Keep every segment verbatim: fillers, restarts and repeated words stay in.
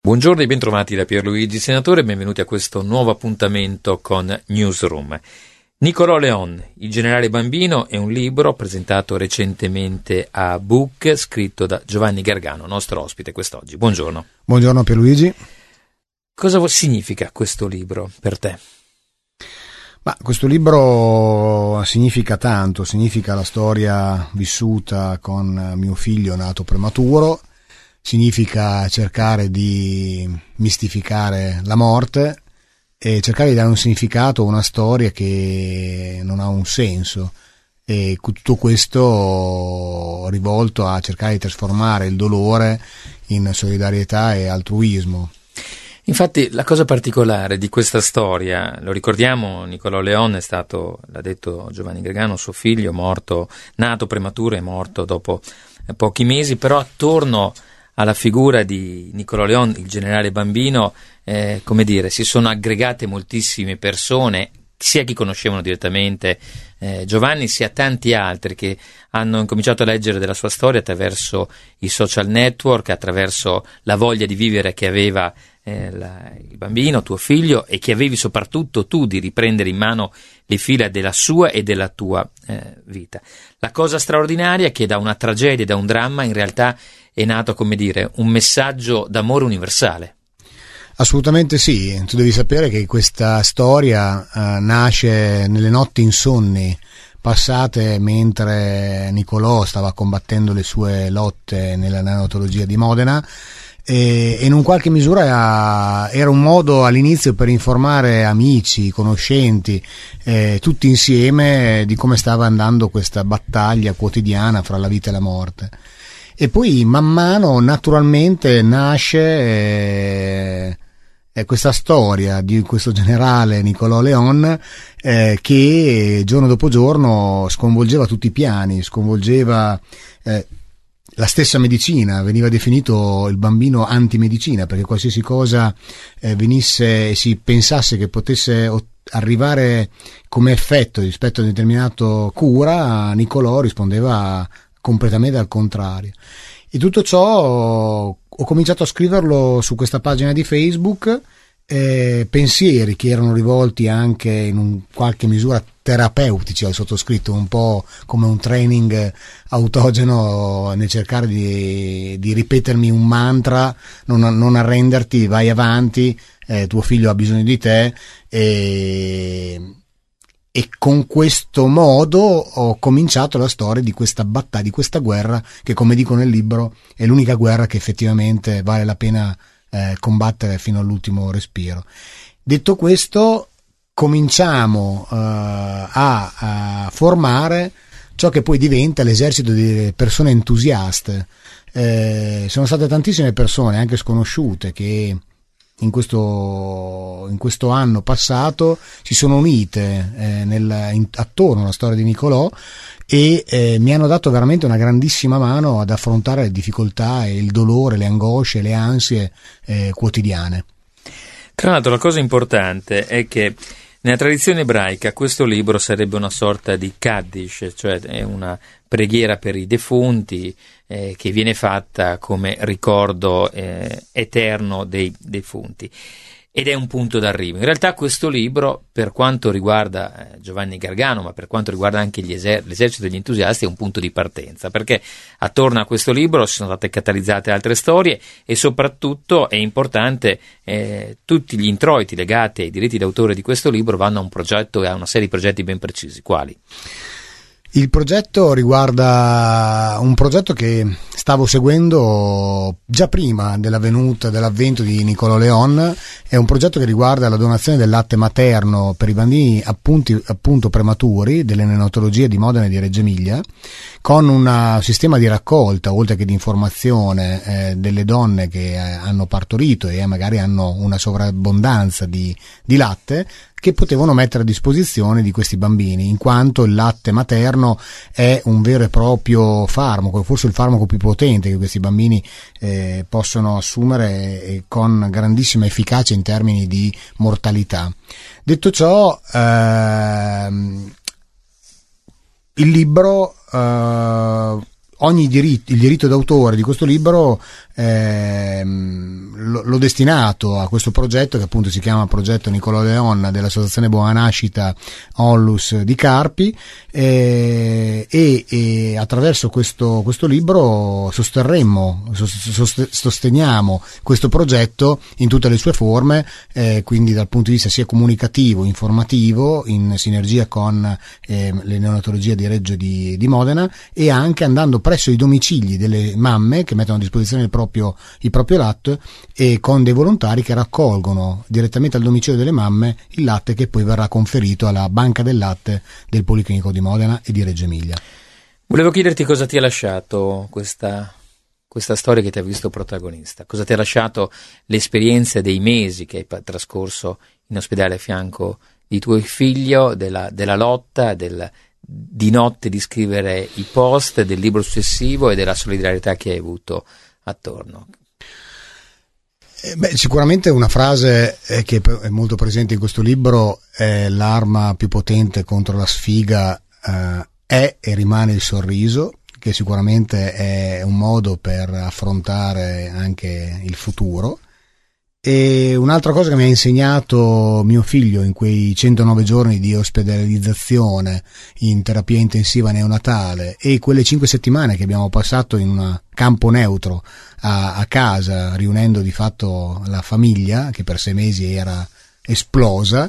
Buongiorno e bentrovati da Pierluigi Senatore e benvenuti a questo nuovo appuntamento con Newsroom. Niccolò Leon, il generale bambino, è un libro presentato recentemente a Book, scritto da Giovanni Gargano, nostro ospite quest'oggi. Buongiorno. Buongiorno Pierluigi. Cosa significa questo libro per te? Ma questo libro significa tanto, significa la storia vissuta con mio figlio nato prematuro, significa cercare di mistificare la morte e cercare di dare un significato a una storia che non ha un senso, e tutto questo rivolto a cercare di trasformare il dolore in solidarietà e altruismo. Infatti la cosa particolare di questa storia, lo ricordiamo, Niccolò Leon è stato, l'ha detto Giovanni Gargano, suo figlio morto, nato prematuro e morto dopo pochi mesi, però attorno alla figura di Niccolò Leon, il generale bambino, eh, come dire, si sono aggregate moltissime persone, sia chi conoscevano direttamente eh, Giovanni, sia tanti altri che hanno incominciato a leggere della sua storia attraverso i social network, attraverso la voglia di vivere che aveva eh, la, il bambino, tuo figlio, e che avevi soprattutto tu di riprendere in mano le fila della sua e della tua eh, vita. La cosa straordinaria è che da una tragedia, da un dramma, in realtà è nato, come dire, un messaggio d'amore universale. Assolutamente sì, tu devi sapere che questa storia eh, nasce nelle notti insonni passate mentre Niccolò stava combattendo le sue lotte nella neonatologia di Modena, e in un qualche misura era un modo all'inizio per informare amici, conoscenti, eh, tutti insieme di come stava andando questa battaglia quotidiana fra la vita e la morte. E poi man mano naturalmente nasce eh, eh, questa storia di questo generale Niccolò Leon eh, che giorno dopo giorno sconvolgeva tutti i piani, sconvolgeva eh, la stessa medicina. Veniva definito il bambino antimedicina, perché qualsiasi cosa eh, venisse e si pensasse che potesse ot- arrivare come effetto rispetto a determinato cura, Niccolò rispondeva completamente al contrario. E tutto ciò ho cominciato a scriverlo su questa pagina di Facebook, eh, pensieri che erano rivolti anche in un qualche misura terapeutici al sottoscritto, un po' come un training autogeno nel cercare di, di ripetermi un mantra: non, non arrenderti, vai avanti, eh, tuo figlio ha bisogno di te. E E con questo modo ho cominciato la storia di questa battaglia, di questa guerra che, come dico nel libro, è l'unica guerra che effettivamente vale la pena eh, combattere fino all'ultimo respiro. Detto questo, cominciamo eh, a, a formare ciò che poi diventa l'esercito di persone entusiaste. Eh, sono state tantissime persone, anche sconosciute, che in questo, in questo anno passato si sono unite eh, nel, in, attorno alla storia di Niccolò e eh, mi hanno dato veramente una grandissima mano ad affrontare le difficoltà e il dolore, le angosce, le ansie eh, quotidiane. Tra l'altro la cosa importante è che nella tradizione ebraica questo libro sarebbe una sorta di Kaddish, cioè è una preghiera per i defunti eh, che viene fatta come ricordo eh, eterno dei defunti, ed è un punto d'arrivo. In realtà questo libro, per quanto riguarda eh, Giovanni Gargano, ma per quanto riguarda anche gli eser- l'esercito degli entusiasti, è un punto di partenza, perché attorno a questo libro sono state catalizzate altre storie e soprattutto è importante eh, tutti gli introiti legati ai diritti d'autore di questo libro vanno a un progetto e a una serie di progetti ben precisi. Quali? Il progetto riguarda un progetto che stavo seguendo già prima della venuta, dell'avvento di Niccolò Leon. È un progetto che riguarda la donazione del latte materno per i bambini appunti, appunto prematuri delle neonatologie di Modena e di Reggio Emilia, con un sistema di raccolta, oltre che di informazione, eh, delle donne che eh, hanno partorito e magari hanno una sovrabbondanza di, di latte, che potevano mettere a disposizione di questi bambini, in quanto il latte materno è un vero e proprio farmaco, forse il farmaco più potente che questi bambini eh, possono assumere eh, con grandissima efficacia in termini di mortalità. Detto ciò, ehm, il libro eh, ogni diritto, il diritto d'autore di questo libro ehm, l'ho destinato a questo progetto, che appunto si chiama Progetto Nicolò Leon dell'Associazione Buona Nascita Onlus di Carpi, eh, e, e attraverso questo, questo libro sosterremmo, sosteniamo questo progetto in tutte le sue forme, eh, quindi dal punto di vista sia comunicativo, informativo, in sinergia con eh, le neonatologie di Reggio di, di Modena, e anche andando presso i domicili delle mamme che mettono a disposizione il proprio, il proprio latte, e con dei volontari che raccolgono direttamente al domicilio delle mamme il latte, che poi verrà conferito alla banca del latte del Policlinico di Modena e di Reggio Emilia. Volevo chiederti cosa ti ha lasciato questa, questa storia che ti ha visto protagonista, cosa ti ha lasciato le esperienze dei mesi che hai trascorso in ospedale a fianco di tuo figlio, della, della lotta, del, di notte di scrivere i post, del libro successivo e della solidarietà che hai avuto attorno. Eh beh, sicuramente una frase eh, che è molto presente in questo libro è: l'arma più potente contro la sfiga eh, è e rimane il sorriso, che sicuramente è un modo per affrontare anche il futuro. E un'altra cosa che mi ha insegnato mio figlio in quei centonove giorni di ospedalizzazione in terapia intensiva neonatale, e quelle cinque settimane che abbiamo passato in un campo neutro a, a casa, riunendo di fatto la famiglia che per sei mesi era esplosa,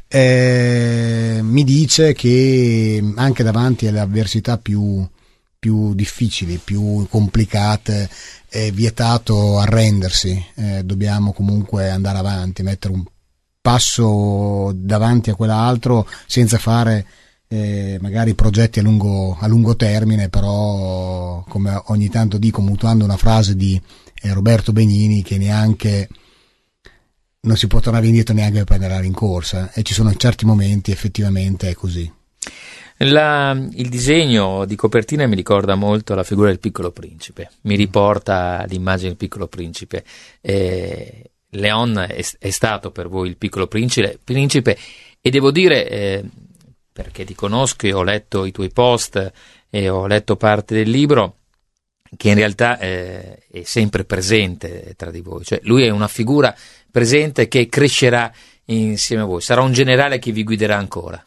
eh, mi dice che anche davanti alle avversità più più difficili, più complicate, è vietato arrendersi, eh, dobbiamo comunque andare avanti, mettere un passo davanti a quell'altro senza fare eh, magari progetti a lungo, a lungo termine, però, come ogni tanto dico, mutuando una frase di eh, Roberto Benigni, che neanche non si può tornare indietro neanche per prendere la rincorsa, e ci sono certi momenti effettivamente è così. La, il disegno di copertina mi ricorda molto la figura del Piccolo Principe, mi riporta l'immagine del Piccolo Principe. Eh, Leon è, è stato per voi il Piccolo Principe, principe e devo dire, eh, perché ti conosco e ho letto i tuoi post e ho letto parte del libro, che in realtà eh, è sempre presente tra di voi, cioè lui è una figura presente che crescerà insieme a voi, sarà un generale che vi guiderà ancora.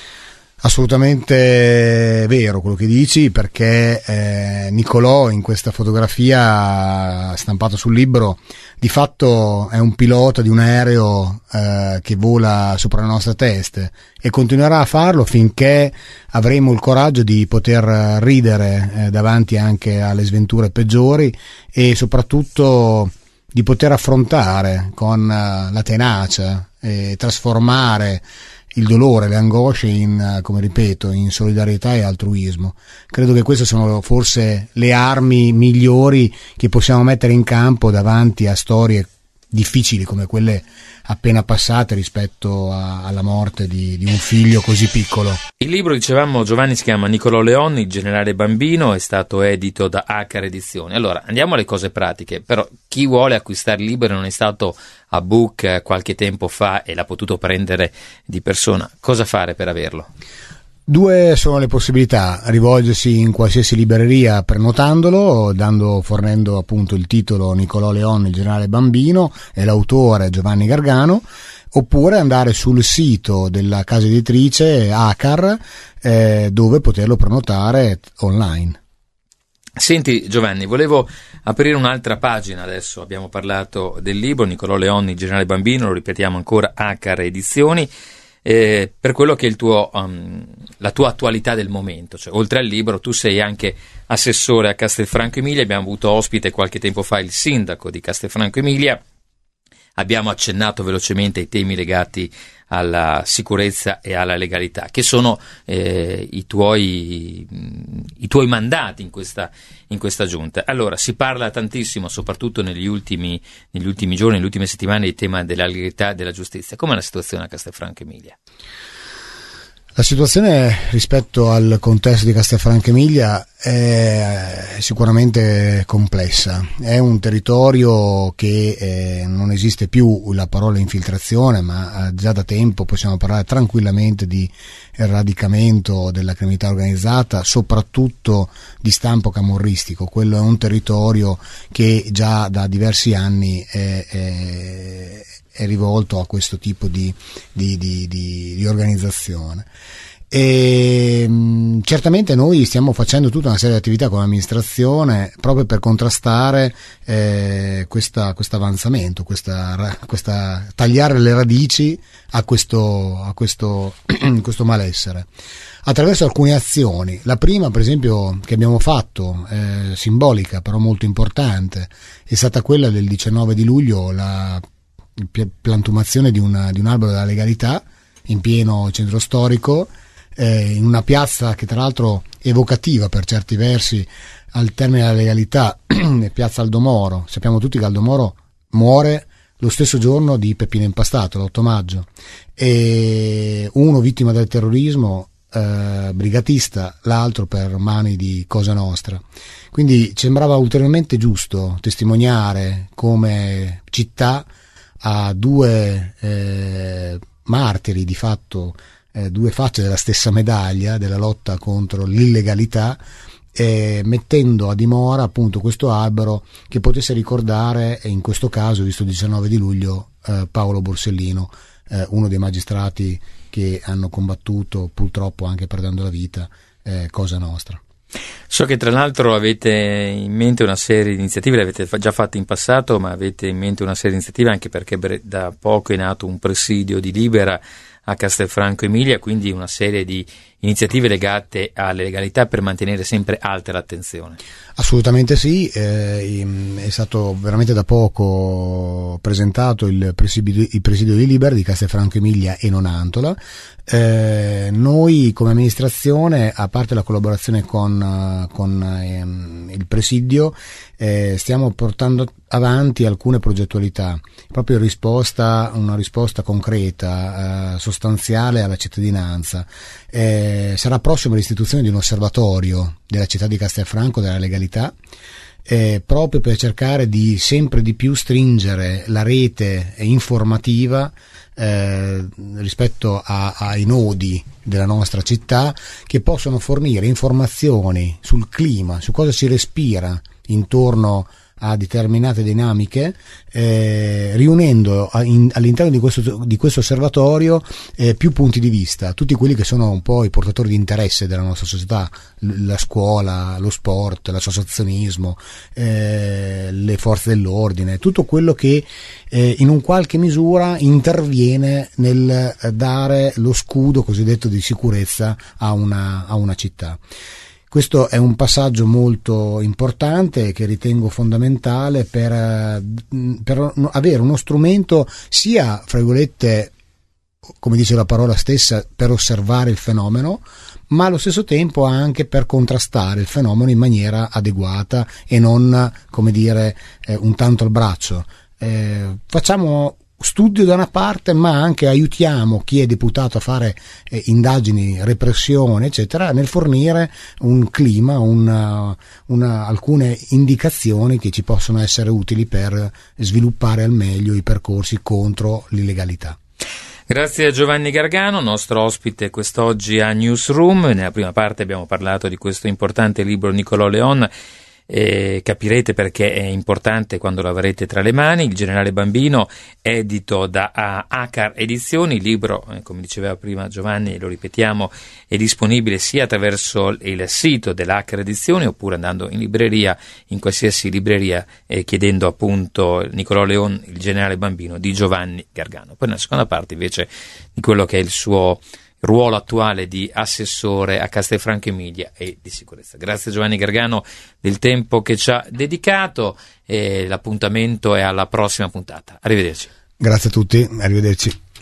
Assolutamente vero quello che dici, perché eh, Nicolò in questa fotografia stampata sul libro di fatto è un pilota di un aereo eh, che vola sopra le nostre teste, e continuerà a farlo finché avremo il coraggio di poter ridere eh, davanti anche alle sventure peggiori, e soprattutto di poter affrontare con uh, la tenacia e trasformare il dolore, le angosce in, come ripeto, in solidarietà e altruismo. Credo che queste sono forse le armi migliori che possiamo mettere in campo davanti a storie difficili come quelle appena passate rispetto a, alla morte di, di un figlio così piccolo. Il libro, dicevamo, Giovanni, si chiama Nicolò Leon, il generale bambino, è stato edito da Acar Edizioni. Allora, andiamo alle cose pratiche, però chi vuole acquistare il libro e non è stato a Book qualche tempo fa e l'ha potuto prendere di persona, cosa fare per averlo? Due sono le possibilità: rivolgersi in qualsiasi libreria prenotandolo, dando, fornendo appunto il titolo Nicolò Leon, il generale bambino, e l'autore Giovanni Gargano, oppure andare sul sito della casa editrice Acar, eh, dove poterlo prenotare online. Senti Giovanni, volevo aprire un'altra pagina adesso, abbiamo parlato del libro Nicolò Leon, il generale bambino, lo ripetiamo ancora, Acar Edizioni. Eh, per quello che è il tuo, um, la tua attualità del momento, cioè oltre al libro tu sei anche assessore a Castelfranco Emilia, abbiamo avuto ospite qualche tempo fa il sindaco di Castelfranco Emilia, abbiamo accennato velocemente ai temi legati alla sicurezza e alla legalità, che sono eh, i tuoi i tuoi mandati in questa in questa giunta. Allora, si parla tantissimo, soprattutto negli ultimi negli ultimi giorni, nelle ultime settimane, del tema della legalità e della giustizia. Com'è la situazione a Castelfranco Emilia? La situazione rispetto al contesto di Castelfranco Emilia è sicuramente complessa. È un territorio che eh, non esiste più la parola infiltrazione, ma già da tempo possiamo parlare tranquillamente di eradicamento della criminalità organizzata, soprattutto di stampo camorristico. Quello è un territorio che già da diversi anni è, è è rivolto a questo tipo di, di, di, di, di organizzazione. E mh, certamente noi stiamo facendo tutta una serie di attività con l'amministrazione proprio per contrastare eh, questa, questo avanzamento, questa, questa, tagliare le radici a questo, a questo, questo malessere attraverso alcune azioni. La prima, per esempio, che abbiamo fatto, eh, simbolica però molto importante, è stata quella del diciannove di luglio, la piantumazione di, una, di un albero della legalità in pieno centro storico, eh, in una piazza che tra l'altro è evocativa per certi versi al termine della legalità, piazza Aldomoro. Sappiamo tutti che Aldomoro muore lo stesso giorno di Peppino Impastato, l'otto maggio, e uno vittima del terrorismo eh, brigatista, l'altro per mani di Cosa Nostra. Quindi sembrava ulteriormente giusto testimoniare come città a due eh, martiri, di fatto eh, due facce della stessa medaglia della lotta contro l'illegalità, eh, mettendo a dimora appunto questo albero che potesse ricordare, in questo caso, visto il diciannove di luglio, eh, Paolo Borsellino, eh, uno dei magistrati che hanno combattuto, purtroppo anche perdendo la vita, eh, Cosa Nostra. So che tra l'altro avete in mente una serie di iniziative, le avete già fatte in passato, ma avete in mente una serie di iniziative anche perché da poco è nato un presidio di Libera a Castelfranco Emilia, quindi una serie di iniziative legate alle legalità per mantenere sempre alta l'attenzione. Assolutamente sì, eh, è stato veramente da poco presentato il presidio, il presidio di Libera di Castelfranco Emilia e Nonantola. Eh, noi come amministrazione, a parte la collaborazione con, con ehm, il presidio, eh, stiamo portando avanti alcune progettualità, proprio in risposta, una risposta concreta, eh, sostanziale alla cittadinanza. Eh, sarà prossimo l'istituzione di un osservatorio della città di Castelfranco della legalità, eh, proprio per cercare di sempre di più stringere la rete informativa eh, rispetto a, ai nodi della nostra città, che possono fornire informazioni sul clima, su cosa si respira intorno a determinate dinamiche, eh, riunendo a, in, all'interno di questo, di questo osservatorio eh, più punti di vista, tutti quelli che sono un po' i portatori di interesse della nostra società, l- la scuola, lo sport, l'associazionismo, eh, le forze dell'ordine, tutto quello che eh, in un qualche misura interviene nel dare lo scudo cosiddetto di sicurezza a una, a una città. Questo è un passaggio molto importante che ritengo fondamentale per, per avere uno strumento sia, fra virgolette, come dice la parola stessa, per osservare il fenomeno, ma allo stesso tempo anche per contrastare il fenomeno in maniera adeguata e non, come dire, eh, un tanto al braccio. Eh, facciamo studio da una parte, ma anche aiutiamo chi è deputato a fare eh, indagini, repressione, eccetera, nel fornire un clima, una, una, alcune indicazioni che ci possono essere utili per sviluppare al meglio i percorsi contro l'illegalità. Grazie a Giovanni Gargano, nostro ospite quest'oggi a Newsroom. Nella prima parte abbiamo parlato di questo importante libro Nicolò Leon. E capirete perché è importante quando lo avrete tra le mani. Il generale Bambino, edito da Acar Edizioni. Il libro, eh, come diceva prima Giovanni, lo ripetiamo, è disponibile sia attraverso il sito dell'Acar Edizioni oppure andando in libreria, in qualsiasi libreria, eh, chiedendo appunto Nicolò Leon, il generale Bambino di Giovanni Gargano. Poi nella seconda parte invece di quello che è il suo ruolo attuale di assessore a Castelfranco Emilia e di sicurezza. Grazie Giovanni Gargano del tempo che ci ha dedicato, e l'appuntamento è alla prossima puntata. Arrivederci. Grazie a tutti, arrivederci.